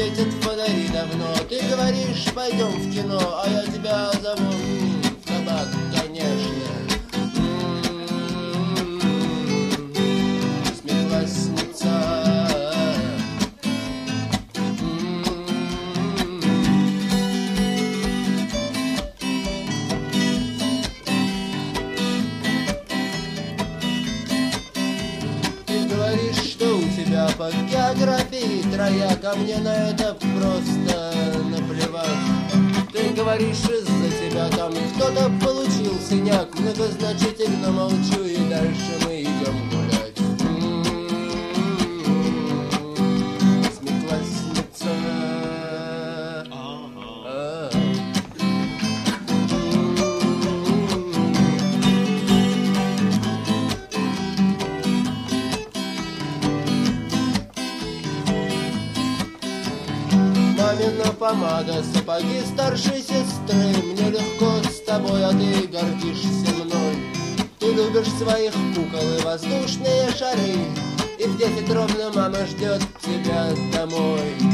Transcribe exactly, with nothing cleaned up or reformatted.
светят фонари давно. Ты говоришь, пойдем в кино, а я тебя зову в кабак, конечно. Восьмиклассница. По географии трояк, а мне на это просто наплевать. Ты говоришь, из-за тебя там кто-то получил синяк. Многозначительно молчу, и дальше мы идем гулять. Восьмиклассница. Мамина помада, сапоги старшей сестры. Мне легко с тобой, а ты гордишься мной. Ты любишь своих кукол и воздушные шары, и в десять ровно мама ждет тебя домой.